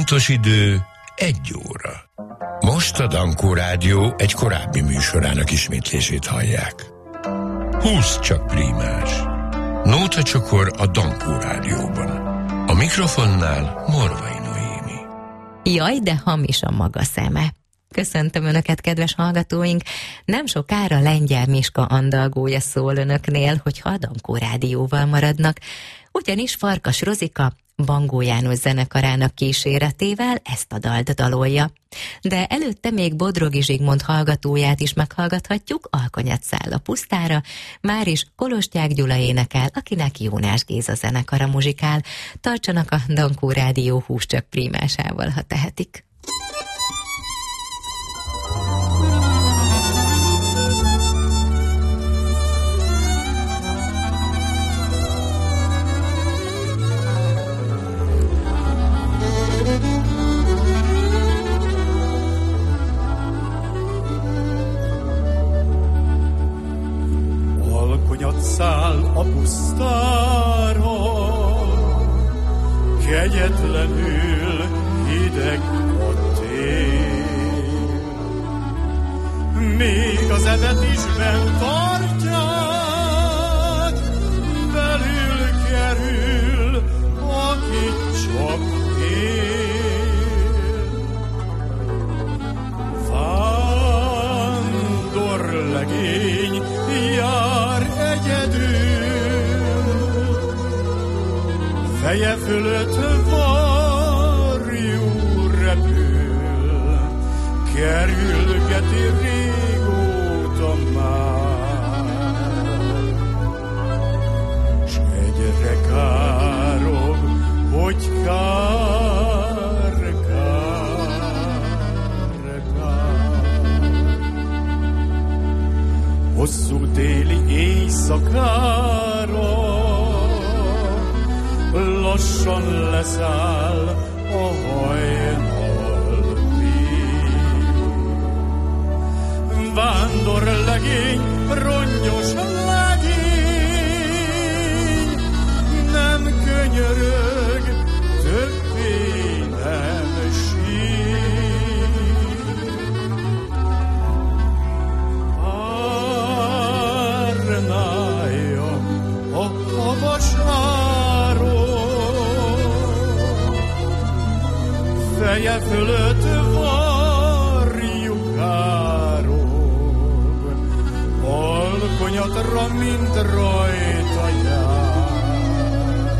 Pontos idő 1 óra. Most a Dankó Rádió egy korábbi műsorának ismétlését hallják. 20 csak prímás. Nóta csokor a Dankó Rádióban. A mikrofonnál Morvai Noémi. Jaj, de hamis a maga szeme. Köszöntöm Önöket, kedves hallgatóink! Nem sokára Lengyel Miska andalgója szól Önöknél, hogyha a Dankó Rádióval maradnak, ugyanis Farkas Rozika Bangó János zenekarának kíséretével ezt a dalt dalolja. De előtte még Bodrogi Zsigmond hallgatóját is meghallgathatjuk, Alkonyat száll a pusztára, máris Kolostyák Gyula énekel, akinek Jónás Géza zenekara muzsikál. Tartsanak a Dankó Rádió 20 csak prímásával, ha tehetik. Száll a pusztára, kegyetlenül hideg a tél. Még az evet is bent tartják, belül kerül, aki csak él. Vándorlegény jár egyedül, feje fölött varjú repül, kerülgeti régóta már, s egyre károg, hogy kár. Hosszú téli éjszakára lassan leszáll a hajnalvíz. Vándorlegény, rongyos legény, nem könyörög, többé nem sír. A havasáról feje fölött varjú károg, alkonyatra, mint rajta jár,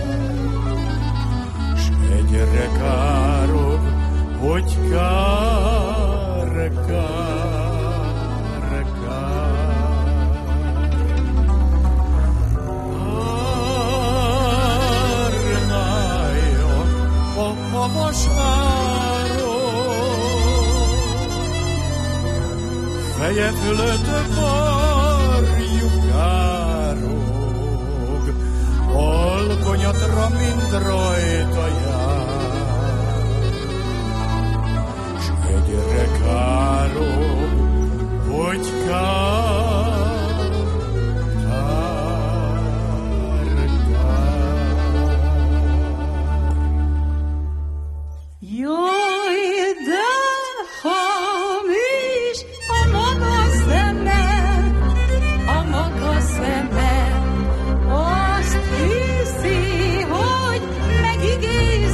s egyre károg, hogy kár. Feje fölött varjú károg, alkonyatra, mint rajta jár, s egyre károg, hogy kár. Azt hiszi, hogy megígér.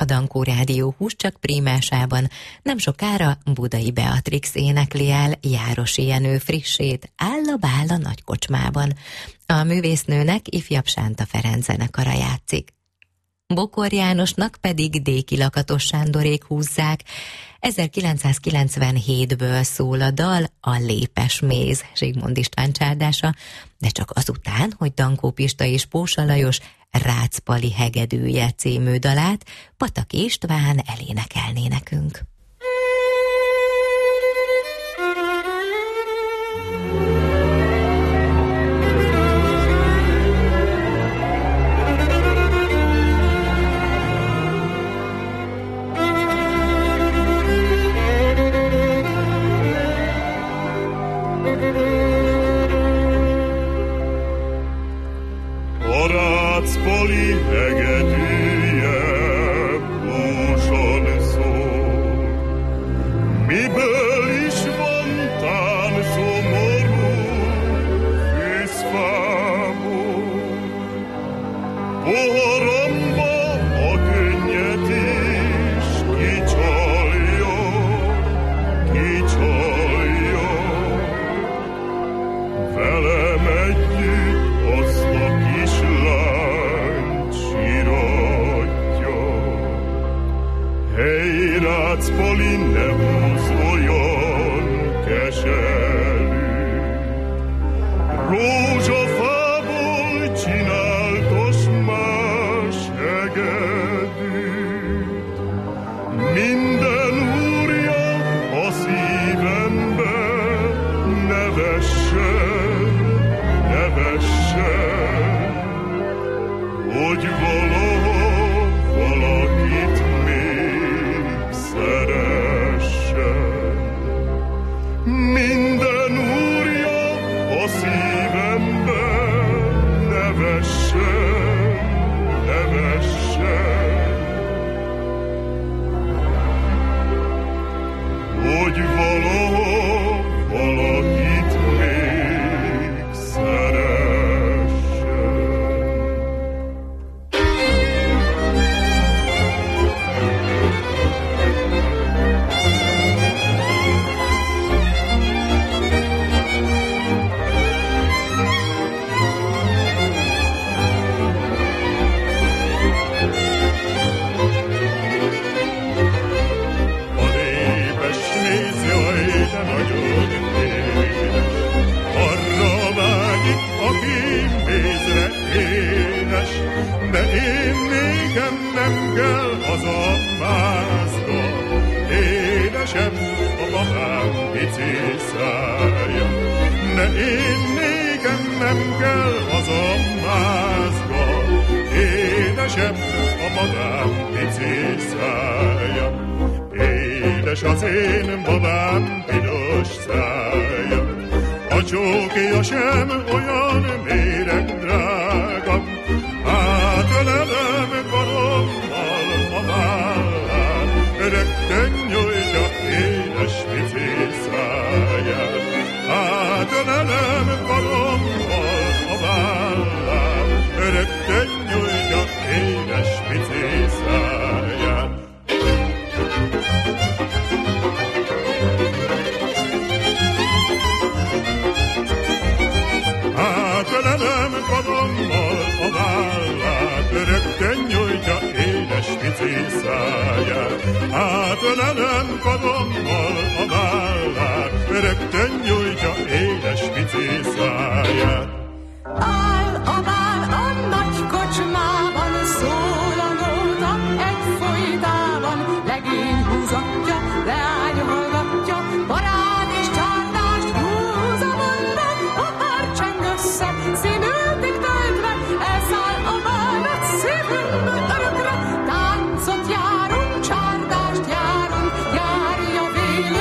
Dankó Rádió Húscsak prímásában nem sokára Budai Beatrix énekli el Járosi Jenő frissét Álla-bálla nagykocsmában. A művésznőnek ifjabb Sánta Ferenc zenekara játszik. Bokor Jánosnak pedig Déki Lakatos Sándorék húzzák. 1997-ből szól a dal, a Lépes méz, Zsigmond István csárdása, de csak azután, hogy Dankó Pista és Pósa Lajos Rácz Pali hegedűje című dalát Pataki István elénekelné nekünk. Rácz Pali hegedűje búzson szól, miből is van tán szomorú fűzfából. Poharamba a könnyet is kicsalja, kicsalja, velem együtt azt a kislányt síratja. Hey, Rácz Pali, ne húzz olyan keserű, rózsafából csináltos más hegedűt. Minden úrja a szívembe ne vessen, ne vessen, hogy valaha valakit még szeressen. Minden úrja a szívembe ne vessen, ne vessen, hogy valaha valakit még szeressen. A lépes méz, jaj, de nagyon édes, arra vágyik, aki mézre édes, de én négem nem kell az a mázga, édesem a babám pici szája. De én négem nem kell az a mázga, édesem a babám pici szája. Édes az én babám piros szája, a csókja sem olyan méreg drága, átölelem karommal a vállát, rögtön nyújtja édes pici száját. Átölelem karommal a vállát, rögtön nyújtja édes pici száját. Átölelem karommal a vállát, rögtön nyújtja édes pici száját. Átölelem karommal a vállát, rögtön nyújtja édes pici száját. Áll a bál a nagy kocsmában, szól a nóta egyfolytában, legény húzatja, leány hallgatja, barád és csárdást húz a mondat, a pár cseng össze, színültig töltve, elszáll a bálnat szívünkből örökre, táncot járunk, csárdást járunk, járja véli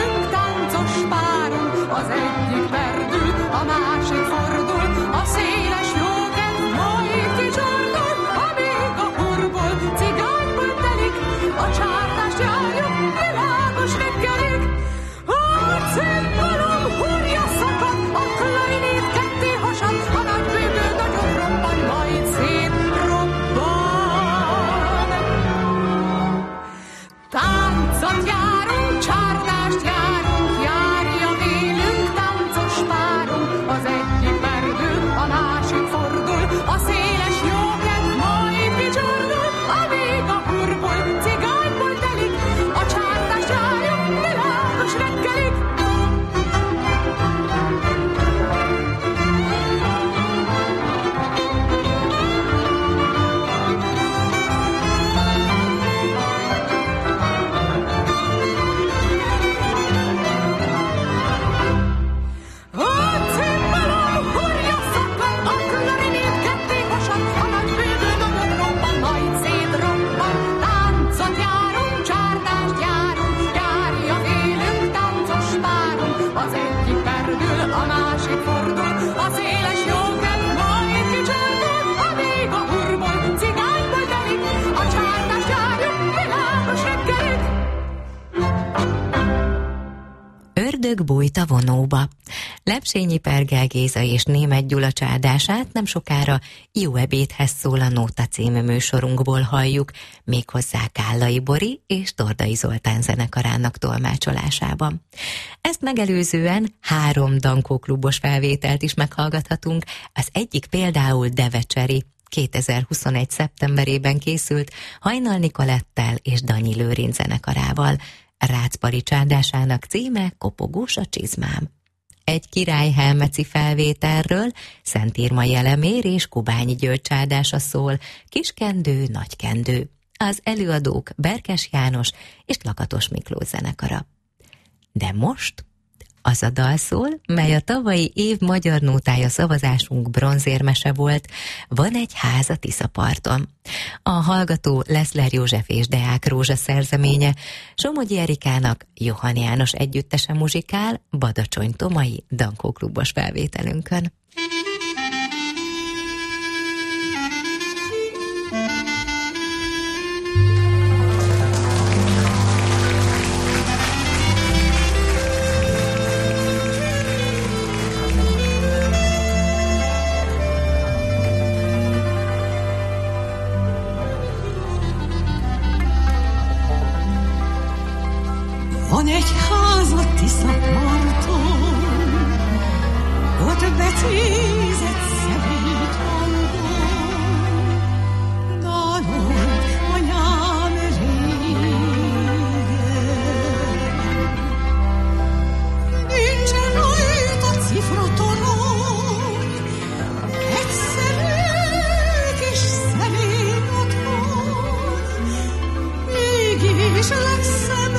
Ördög bújt a vonóba. Lepsényi Pergel Géza és Németh Gyula csárdását nem sokára Jó ebédhez szól a Nóta című műsorunkból halljuk, méghozzá Kállai Bori és Tordai Zoltán zenekarának tolmácsolásában. Ezt megelőzően 3 dankóklubos felvételt is meghallgathatunk, az egyik például Devecseri, 2021. szeptemberében készült Hajnal Nikolettel és Danyi Lőrinc zenekarával. Rácz-Pari csárdásának címe Kopogós a csizmám. Egy Király Helmeci felvételről Szent Irmai Elemér és Kubányi György csárdása szól, Kiskendő, Nagykendő. Az előadók Berkes János és Lakatos Miklós zenekara. De most az a dal szól, mely a tavalyi év magyar nótája szavazásunk bronzérmese volt, Van egy ház a Tiszaparton. A hallgató Leszler József és Deák Rózsa szerzeménye, Somogyi Erikának Johann János együttese muzsikál Badacsony Tomai dankóklubos felvételünkön. Van egy ház a Tiszaparton, ott becézett szemét hangon, dalolt anyám régen. Nincsen rajta cifratorony, egyszerű kis szerény otthon, mégis legszebb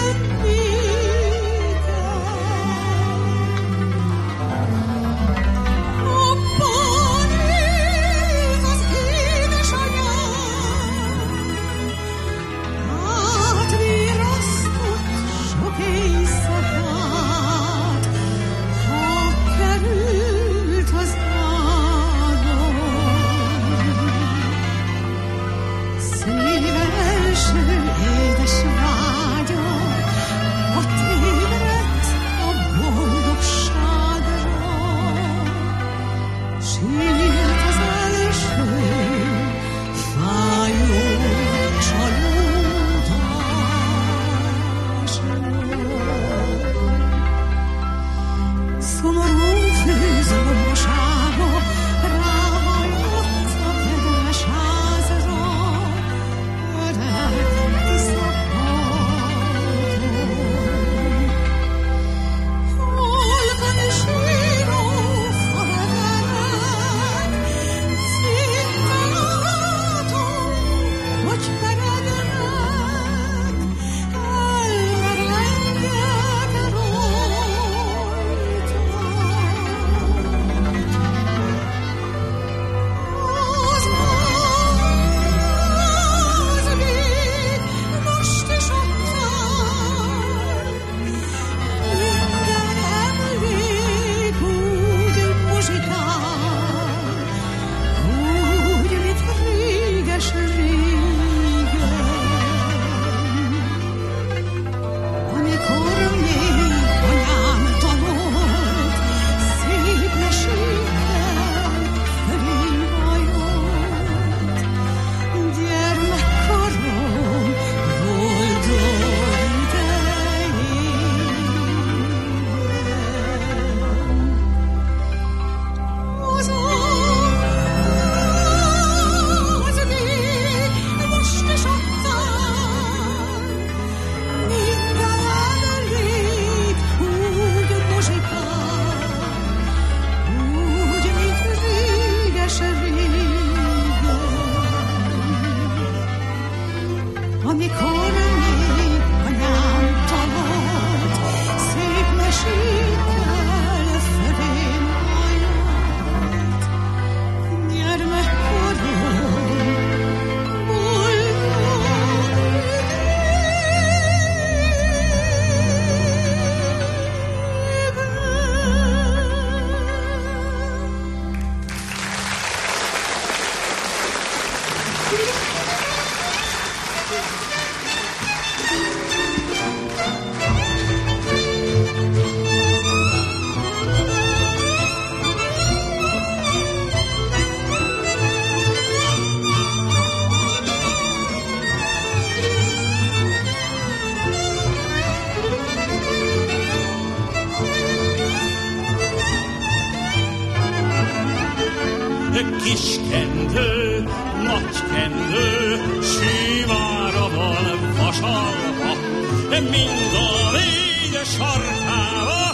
macskendő, símára van vasalva, mind a négy sarkába,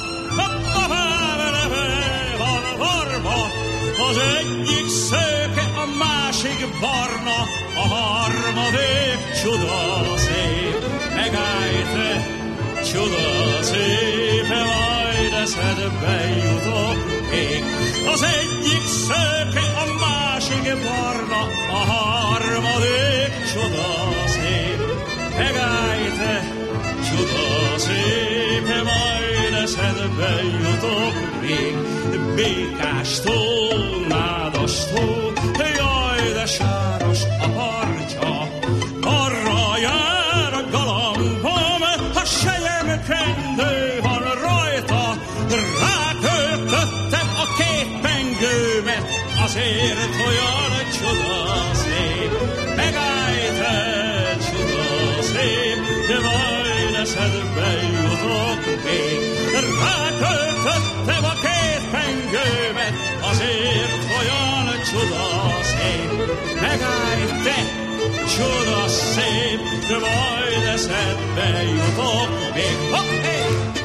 van varva, az egyik szőke, a másik barna, a harmadik csuda szép. Megállj te, csuda szép, majd eszedbe jutok még. Az egyik szőke, a másik barna, a harmadik csuda szép. Megállj te, csuda szép, majd eszedbe jutok még. Békástó, nádastó, jaj, de sáros a harcsa. Arra jár a galambom, ha selyemkendő van rajta. Rákötöttem a két pengőmet, azért olyan csuda szép. Megállj te, csuda szép, de majd eszedbe jutok még. Rákötöttem a két pengőmet, azért olyan csuda szép. Megállj te, csuda szép, de majd eszedbe jutok még. Hoppé!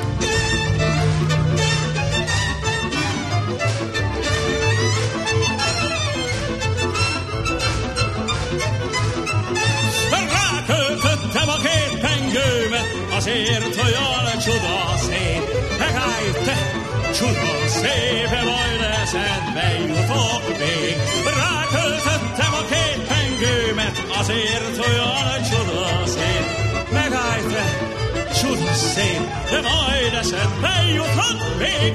Rákötöttem a két pengőmet, azért olyan csuda szép. Megállj te, csuda szép, majd eszedbe jutok még. Rákötöttem a két pengőmet, azért olyan csuda szép. Megállj te, csuda szép, de majd eszedbe jutok még.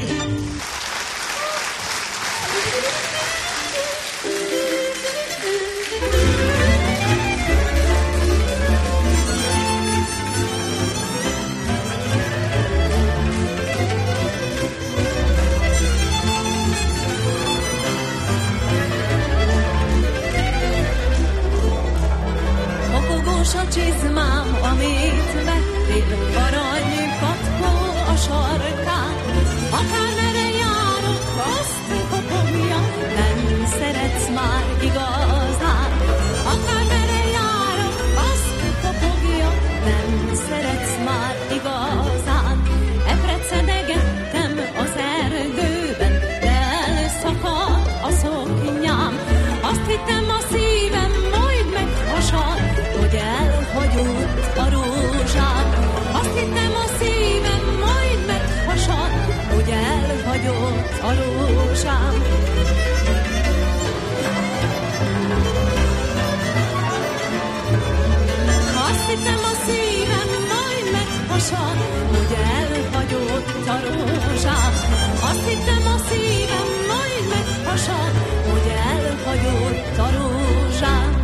A csizmám, amit vettél, arany patkó a sarkán. Akármerre járok, azt kopogja, nem szeretsz már igazán. Akármerre járok, azt kopogja, nem szeretsz már igazán. Eprecedegettem az erdőben, de elszakadt a szoknyám. Azt hittem a szívem majd meghasad, hogy elhagyott a rózsám. Azt hittem a szívem majd meghasad, hogy elhagyott a rózsám. Azt hittem a szívem majd meghasad, hogy elhagyott a rózsám. Azt hittem a szívem majd meghasad, hogy elhagyott a rózsám.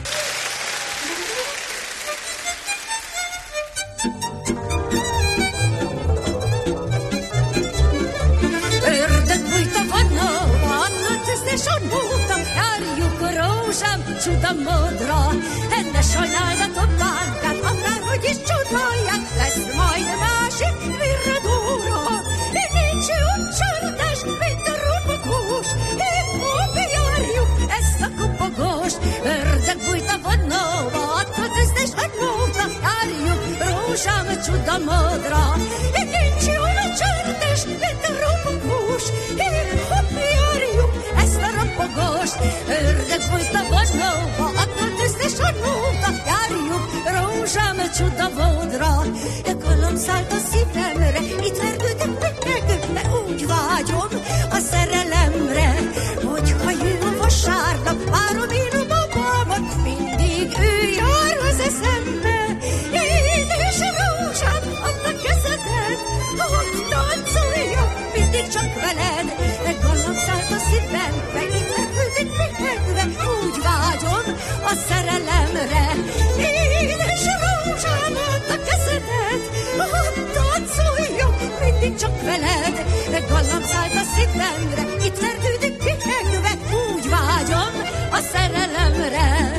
Járjuk rózsám, csuda modra, ne sajnáld a toppánkát, akárhogy is csodolják, lesz majd másik virradóra. Nincs jobb csodás, mint a robogós, épp járjuk ezt a kopogost. Ördögbújt a vonóba, adhat összes adóba, járjuk rózsám, csuda modra. Nincs jobb csodás, mint a robogós, épp járjuk ezt a robogost. Ördögbújt a vonóba, adhat összes adóba, járjuk rózsám, csuda modra. Galom szállt a szívemre, itt vergődök meg, úgy vágyom a szerelemre, hogyha jön a vasárnap, várom én a babámat, mindig ő jár az eszembe. Édes rózsám, add a kezedet, hogy táncoljak mindig csak veled. Galom szállt a szívemre, itt vergődök meg, úgy vágyom a szerelemre. Édes rózsám, add a kezedet, hogy táncoljak mindig csak veled. Gallam szállt a szívemre, itt vergődik pihegve, úgy vágyom a szerelemre.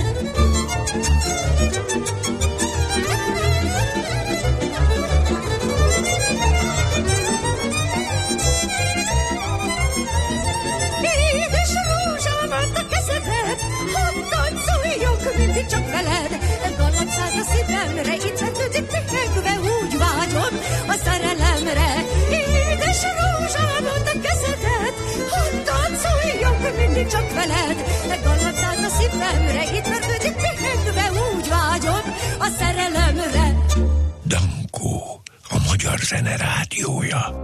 mindig csak veled. Galambszád a szívemre, itt vetődik pihegve, úgy vágyom a szerelemre. Édes rózsám, mondd a kezedet, hogy táncoljak mindig csak veled. Galambszád a szívemre, itt vetődik pihegve, úgy vágyom a szerelemre. Dankó, a Magyar Zene Rádiója.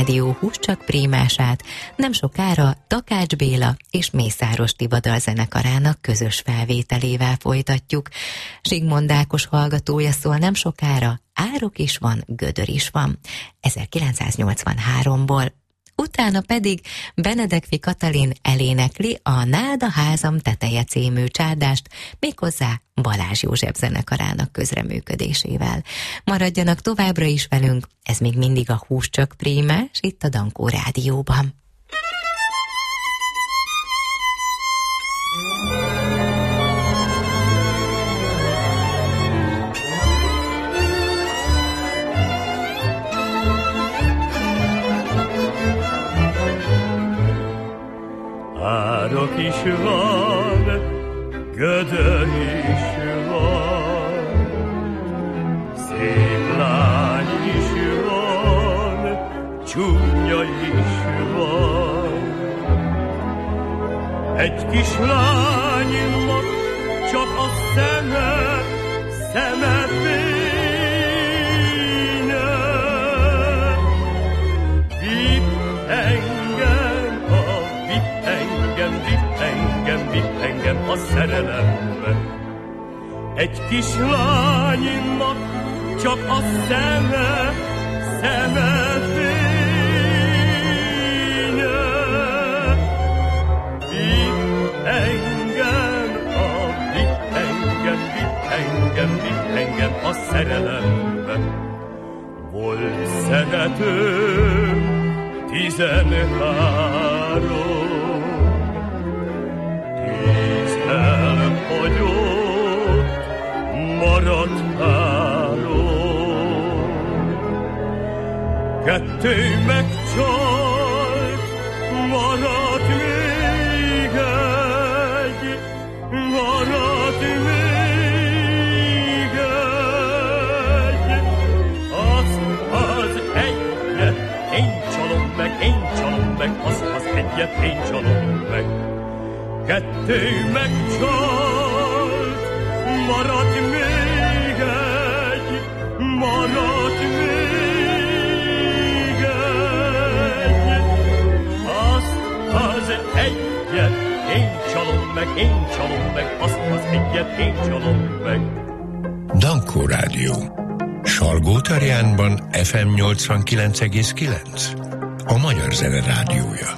Rádió Húscsak prímását nem sokára Takács Béla és Mészáros Tiba dalzenekarának közös felvételével folytatjuk. Zsigmond Ákos hallgatója szól nem sokára, Árok is van, gödör is van, 1983-ból. Utána pedig Benedekfi Katalin elénekli a Nád a házam teteje című csádást, méghozzá Balázs József zenekarának közreműködésével. Maradjanak továbbra is velünk, ez még mindig a Húscsak prímás itt a Dankó Rádióban. Árok is van, gödör is van, szép lány is van, csúnya is van. Egy kis lánynak csak a szeme fénye, vitt engem a szerelembe. Egy kis lánynak csak a szeme fénye, vitt engem a szerelembe. Volt szeretőm 13, elfogyott, maradt 3. 2 megcsalt, maradt még 1, maradt még 1. Az egyet én csalom meg, az egyet én csalom meg. 2 megcsalt, maradt még 1, maradt még 1. Az egyet én csalom meg, az egyet én csalom meg. Dankó Rádió. Salgótarjánban FM 89,9. A Magyar Zene Rádiója.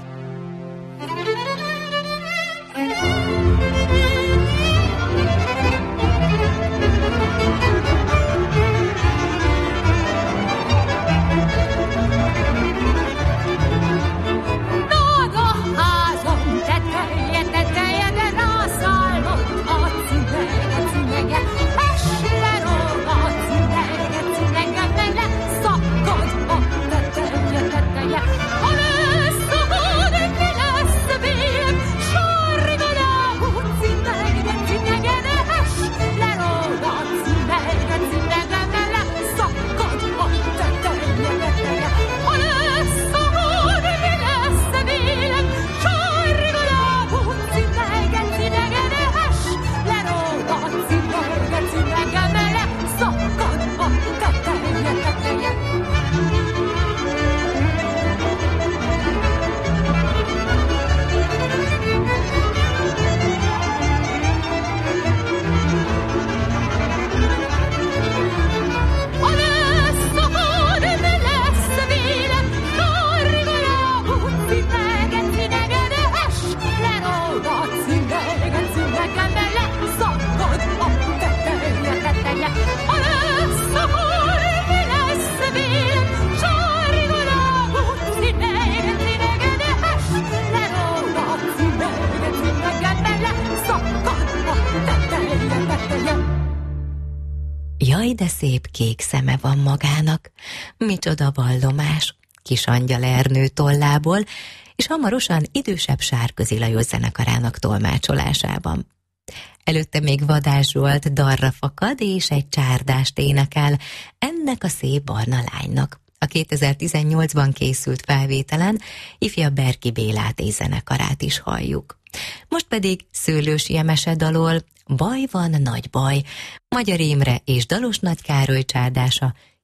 Jaj, de szép kék szeme van magának, micsoda vallomás, Kis Angyal Ernő tollából, és hamarosan idősebb Sárközi Lajos zenekarának tolmácsolásában. Előtte még Vadás Zsolt Darra fakad és egy csárdást énekel ennek a szép barna lánynak. A 2018-ban készült felvételen ifjabb Berki Bélát és zenekarát is halljuk. Most pedig Szőlősi Jemese dalol Baj van, nagy baj, Magyar Imre és Dalos Nagy Károly csárdása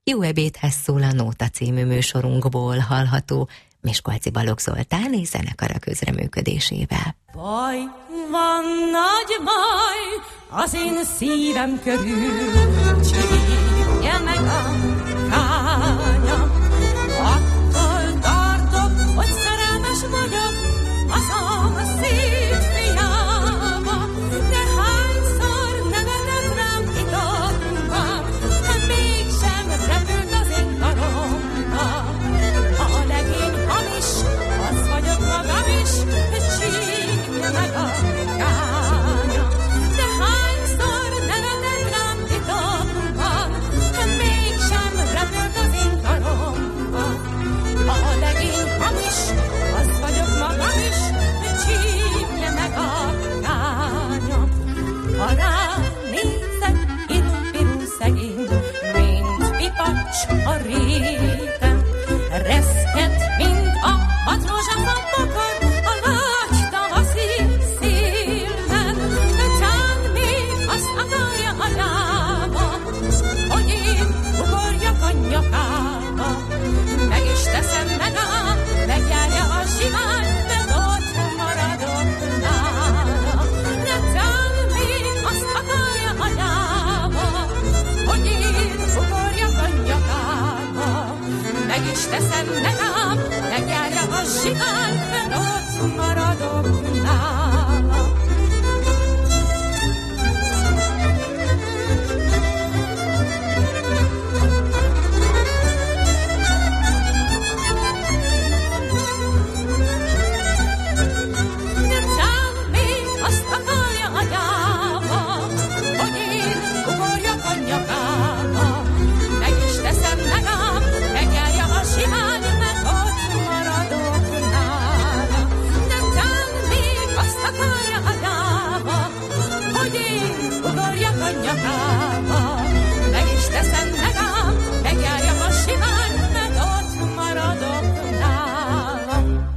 Jó ebédhez szól a Nóta című műsorunkból hallható Miskolci Balogh Zoltán és zenekara közreműködésével. Baj van, nagy baj, az én szívem körül, csípje meg a kányam. Attól tartok, hogy szerelmes vagyok a szomszéd fiába, de hányszor nevetett rám titokban, mégsem repült az én karomba. A legény hamis, az vagyok magam is, csípje meg a kányam. De hányszor nevetett rám titokban, mégsem repült az én karomba. A legény hamis, az vagyok magam is, csípje meg a kányam. Ha ránézek, pirul szegény, mint pipacs a réten, reszket, mint a hat rózsaszám bokor, a lágy tavaszi szélben. Talán még azt akarja anyába, hogy én ugorjak a nyakába. Meg is teszem meg ám, megjárja a simány, de ott maradok nála. De talán még azt akarja anyába, hogy én ugorjak a nyakába. Meg is teszem meg ám, megjárja a simány, de ott maradok nála. Meg is teszem meg ám, megjárja a simány, mert ott maradok nála.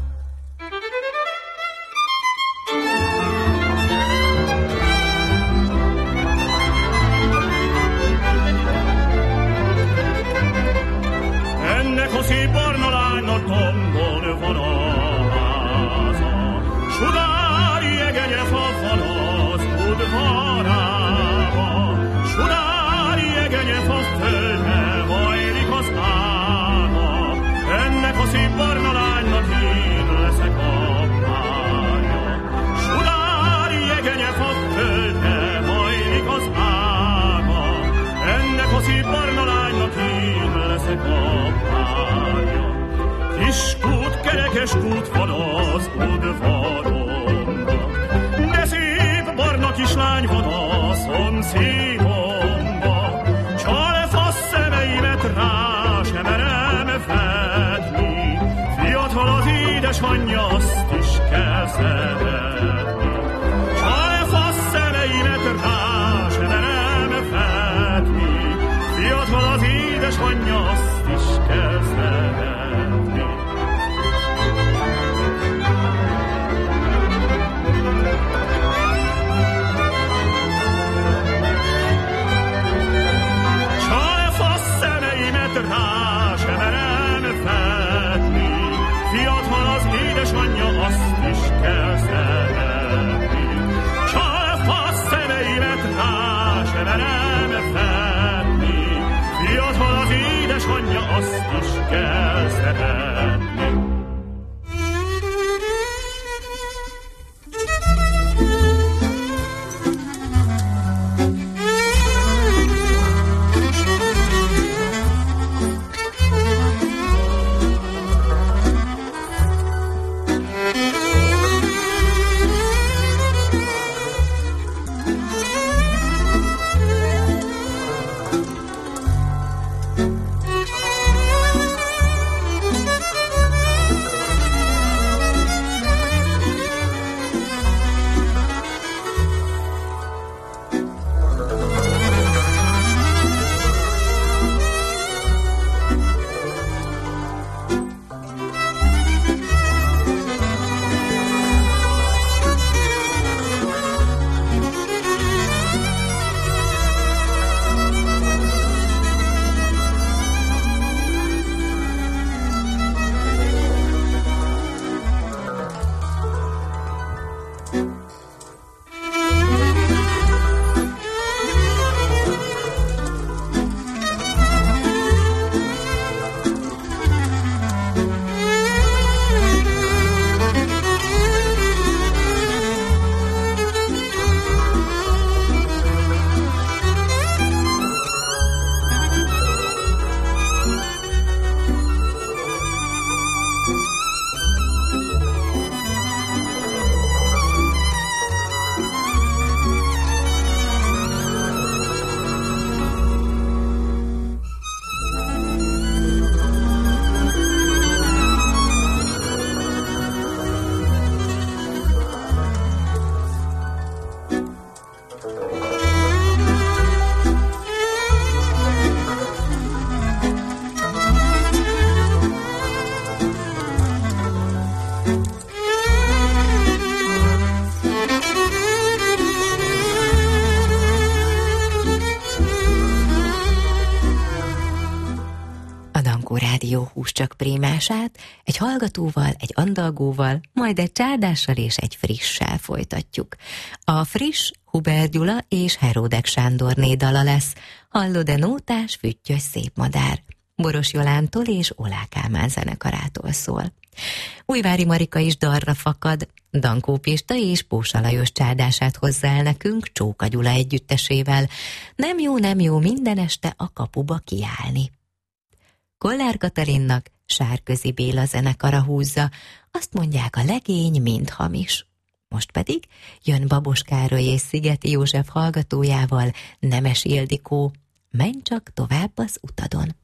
Ennek a szép barna lánynak tombon van a háza, sudári jegenye fa van az udvarába, sudári jegenye fa földre hajlik az ága. Ennek a szép barna lánynak én leszek a párja, sudári jegenye fa földre hajlik az ága. Ennek a szép barna lánynak én leszek a párja. Kis kút, kerekes kút van az udvaromban, de szép barna kislány van a szomszédomba. Csalfasz szemeimet rá sem merem fedni, fiatal az édesanyja, azt is kell szeretni. Csalfasz szemeimet rá sem merem fedni, fiatal az édesanyja, azt is kell szeretni. Csalfasz szemeimet rá sem merem fedni, fiatal az édesanyja, azt is kell szeretni. Csalfasz szemeimet rá sem merem fedni, fiatal az édesanyja, azt is kell szeretni. Rádió Húscsak prémását egy hallgatóval, egy andalgóval, majd egy csárdással és egy frissel folytatjuk. A friss Huber Gyula és Heródek Sándorné dala lesz, Hallod-e nótás, füttyös szép madár, Boros Jolántól és Olá Kálmán zenekarától szól. Újvári Marika is dalra fakad, Dankó Pista és Pósa Lajos csárdását hozzá el nekünk Csóka Gyula együttesével. Nem jó minden este a kapuba kiállni. Kollár Katalinnak Sárközi Béla zenekara húzza, azt mondják, a legény mind hamis. Most pedig jön Babos Károly és Szigeti József hallgatójával Nemes Ildikó, menj csak tovább az utadon.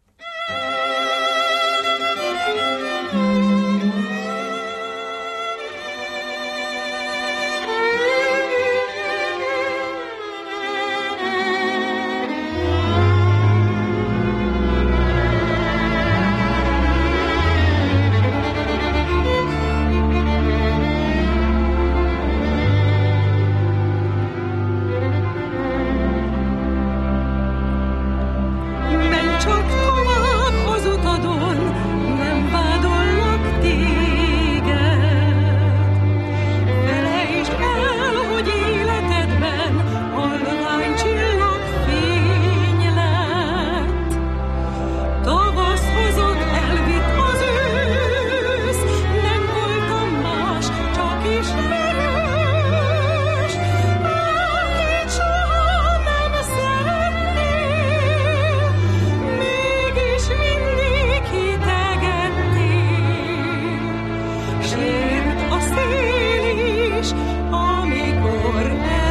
Csak tovább az utadon, nem vádolnak téged. Felejtsd el, hogy életedben halvány csillagfény lett. Tavasz hozott, elvitt az ősz, nem voltam más, csak ismerős, akit soha nem szeretnél. Mégis mindig hitegettél, sért a szél is, amikor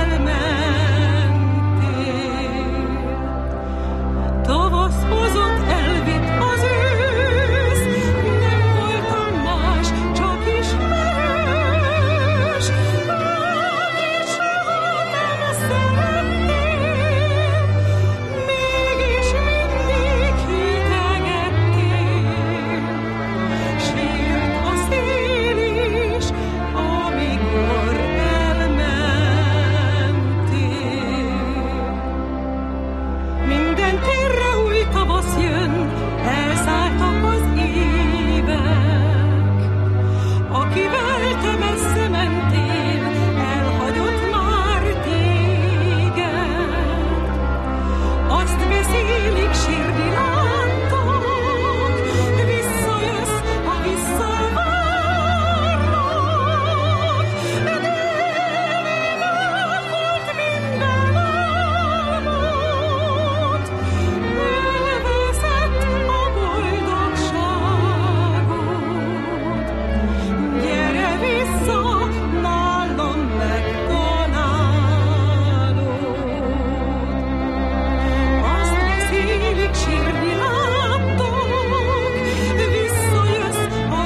elmentél. Tavasz hozott, elvitt az ősz, nem voltam más, csak ismerős, akit soha nem szeretnél. Mégis mindig hitegettél, sért a szél is, amikor elmentél. Minden térre új tavasz jön, elszálltak az évek. Akivel te messze mentél, elhagyott már téged. Azt beszélik sírni láttak, visszajössz, ha visszavárnak. De nem volt minden álmod, elveszett a boldogságot. Gyere vissza, nálam megtalálod. Azt beszélik, sírni láttok, visszajössz, ha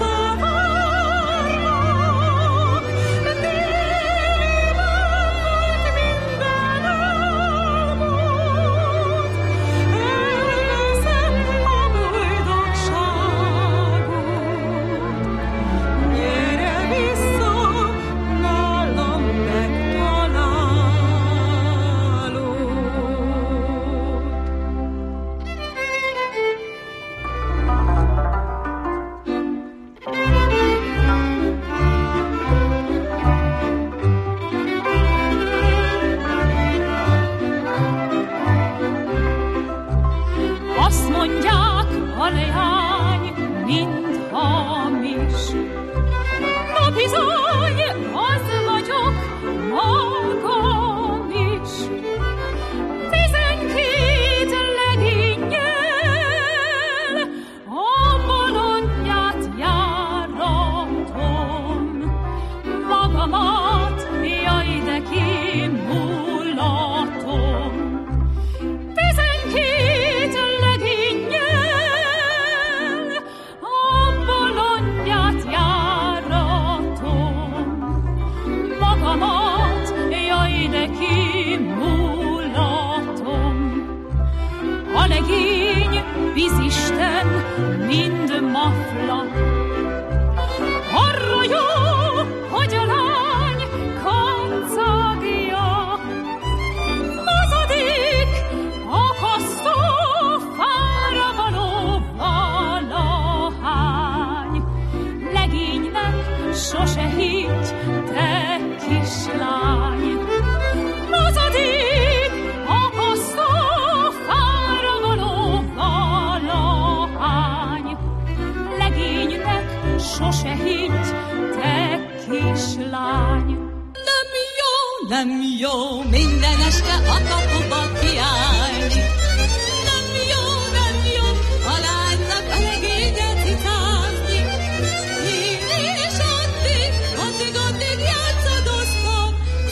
visszavárnak. De tényleg volt minden álmod, elveszett a boldogságot. Gyere vissza, nálam megtalálod. Azt mondják, a leány mind hamis. Na bizony, az vagyok magam is. 12 legénnyel a bolondját járatom. Magamat, jaj, de kimulatom. 12 legénnyel a bolondját járatom. Magamat, jaj, de kimulatom. A legény, vízisten, mind mafla. Arra jó, hogy a lány kancagja. Mozodik, akasztó fára való vala. nem jó minden este a kapuba kiállni. Nem jó, a lánynak a legényet citázni. Én és addig játszadoztam,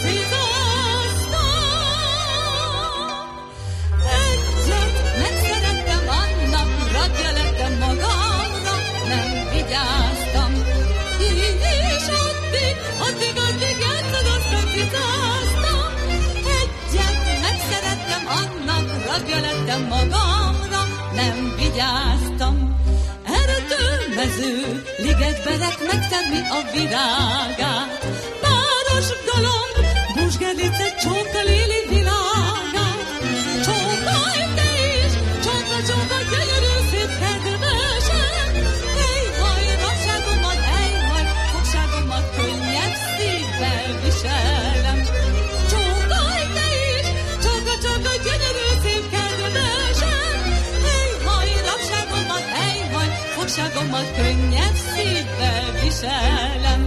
citáztam. Egyet megszerettem, annak rabja lettem magamra, nem vigyáztam. Én és addig játszadoztam, citáztam. Egyet megszerettem, annak rabja lettem magamra, nem vigyáztam. Erdőmező, ligetberek megtenni a virágát. Város galomb, Búzsgerice csóka Lili világát. Csókolj te is, csóka, gyönyörű szép kedvesem. Ejhaj, rabságomat, ejhaj, fogságomat könnyebb szívvel viselem. Csókolj te is, csóka, gyönyörű szép kedvesem. Ejhaj, rabságomat, ejhaj, fogságomat könnyebb szívvel viselem.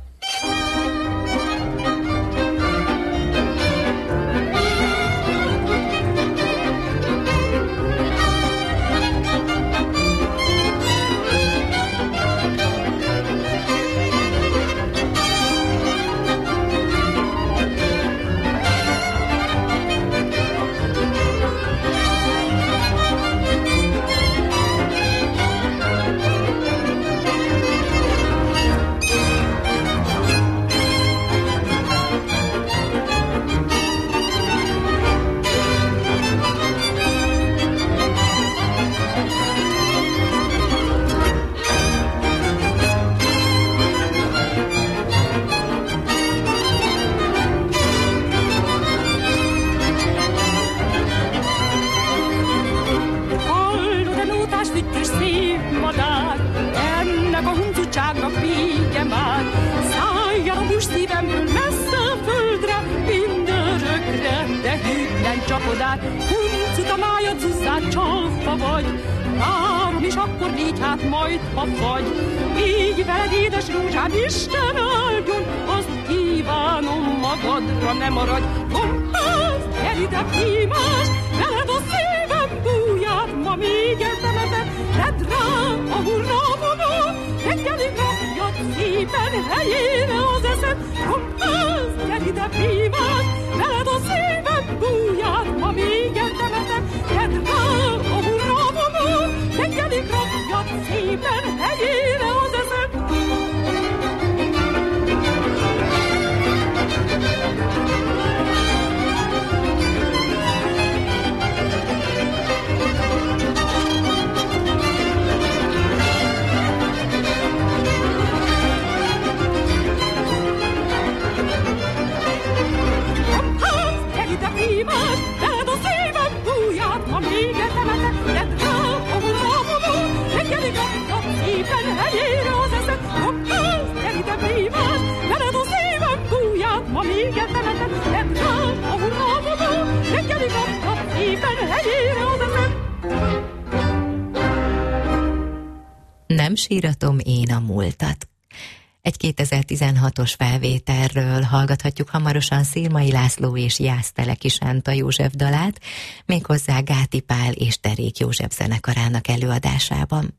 Nem síratom én a múltat. Egy 2016-os felvételről hallgathatjuk hamarosan Szirmai László és Jász Teleki Sánta József dalát, méghozzá Gáti Pál és Derék József zenekarának előadásában.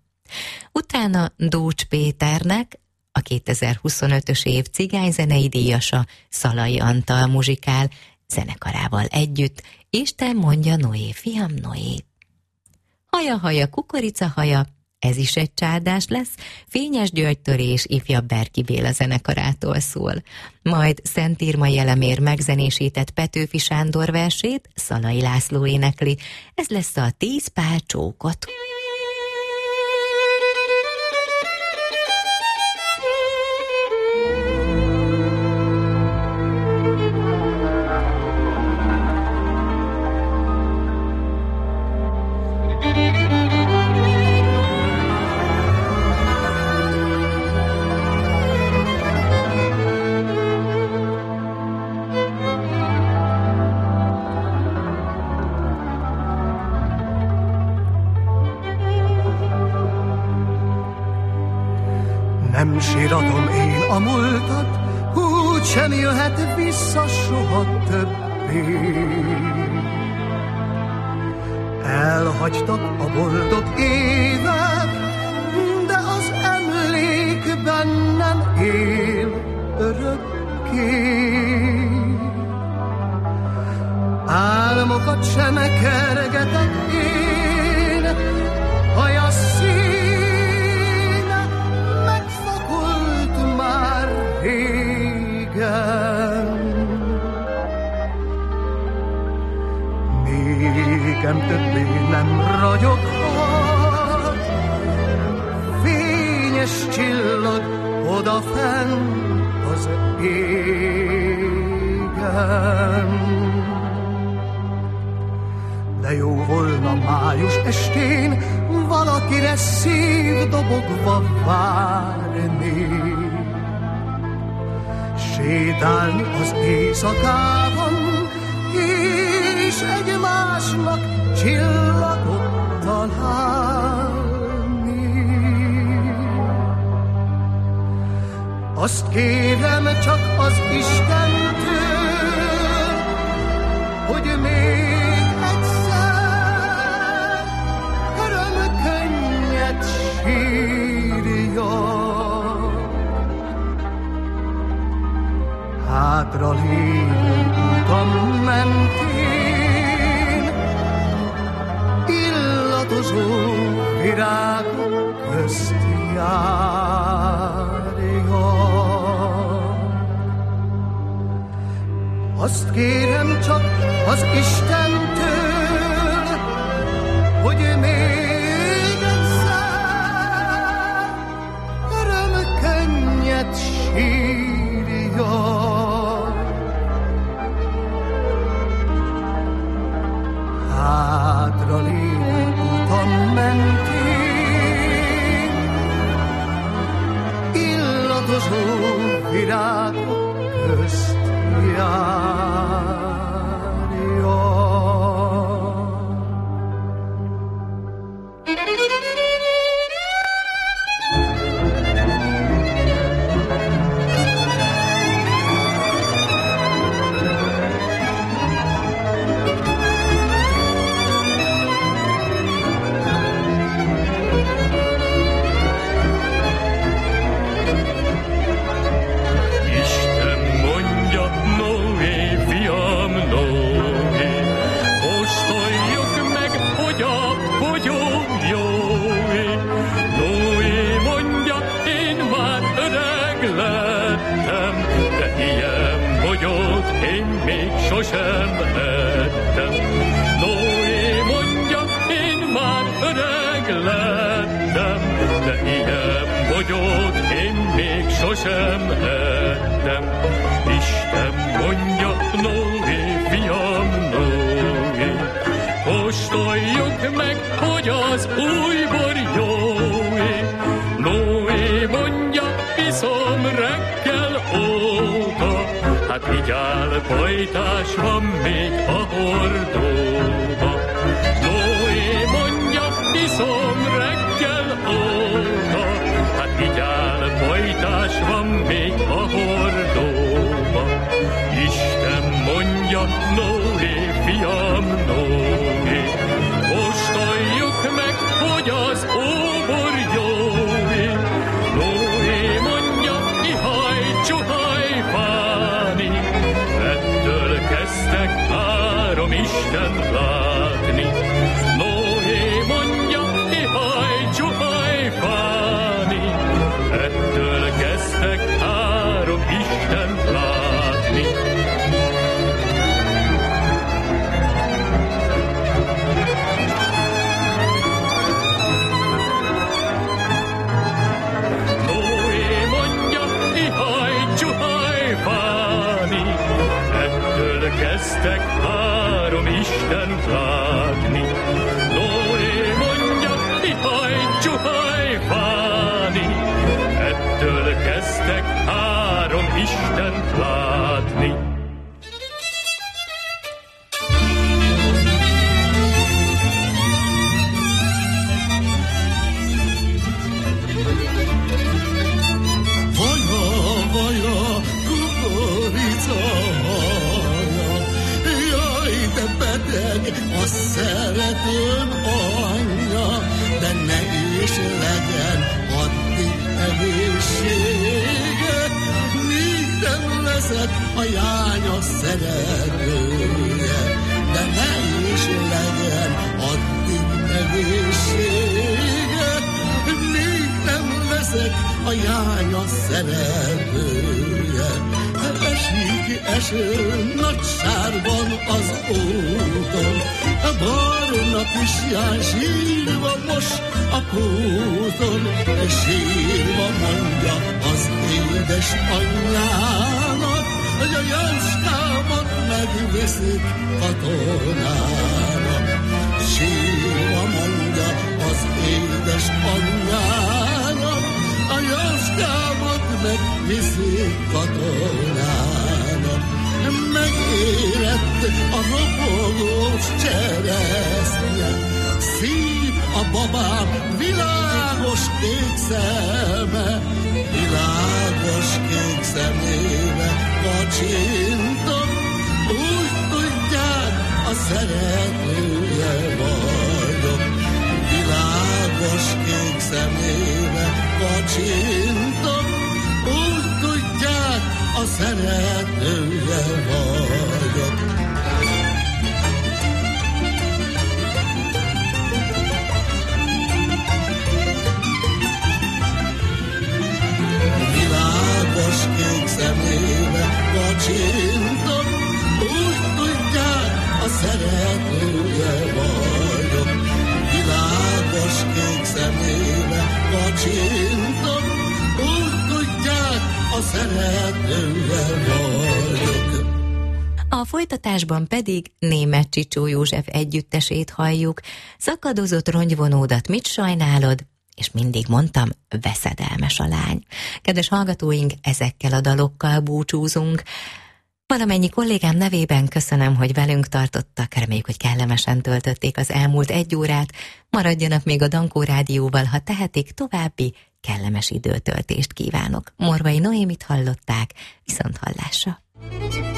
Utána Dócs Péternek, a 2025-ös év cigányzenei díjasa Szalai Antal muzsikál zenekarával együtt, Isten mondja Noé, fiam Noé. Haja, kukoricahaja, ez is egy csárdás lesz, Fényes Györgytől és ifjabb Berki Béla zenekarától szól. Majd Szent Irmai Elemér megzenésített Petőfi Sándor versét Szalai László énekli. Ez lesz a 10 pár csókot. Nem síratom én a múltat, úgy úgysem jöhet vissza soha többé. Elhagytak a boldog évek, de az emlék bennem él örökké. Álmokat sem kergetek én, haja színe megfakult már régen. Négem többé nem ragyoghat, fényes csillag odafenn az égen. De jó volna május estén valakire szívdobogva várni, sétálni az éjszakában, és egymásnak csillagot találni. Azt kérem csak az Istentől, hogy még egyszer örömkönnyet sírjak. Hátra lévő utam mentén illatozó virágok közt járjak. Azt kérem csak az Istentől, hogy még egyszer örömkönnyet sírjak. Hátra lévő utam mentén illatozó virágok közt járjak. Sosem ettem. Noé mondja, én már öreg lettem, de ilyen bogyót én még sosem ettem. Isten mondja, Noé, fiam, Noé, kóstoljuk meg, hogy az új bor jó-é. Noé mondja, iszom reggel óta, hát vigyál, pajtás van még a hordóba. Noé mondja, iszom reggel óta, hát vigyál, pajtás van még a hordóba. Isten mondja, Noé, fiam, Noé, kóstoljuk meg, hogy az óbor jó-é. Noé mondja, ihaj, csuhaj, Fáni, ettől kezdtek 3 Isten szeretőm anyja, de ne is legyen addig egészsége, míg nem leszek a jánya szeretője, de ne is legyen addig egészsége, míg nem leszek a jánya szeretője. Esik eső, nagy sár van az úton, a barna kisján sírva most a kúton, és sírva mondja az édes anyjának, hogy a Jóskámat megviszik katonának. Sírva mondja az édes anyjának, a Jóskámat megviszik katonának. Megérett a ropogós cseresznye, szív a babám világos kék szeme, világos kék szemébe kacsintok, úgy tudják, a szeretője vagyok. Világos kék szemébe kacsintok, úgy tudják, a szeretője vagyok. Világos kék szemébe kacsintok, úgy tudják, a szeretője vagyok. Világos kék szemébe kacsintok, úgy tudják, a szeretője vagyok. A folytatásban pedig Németh Csicsó József együttesét halljuk. Szakadozott rongyvonódat mit sajnálod? És mindig mondtam, veszedelmes a lány. Kedves hallgatóink, ezekkel a dalokkal búcsúzunk. Valamennyi kollégám nevében köszönöm, hogy velünk tartottak, reméljük, hogy kellemesen töltötték az elmúlt 1 órát. Maradjanak még a Dankó Rádióval, ha tehetik, további kellemes időtöltést kívánok. Morvai Noémit hallották, viszont hallásra.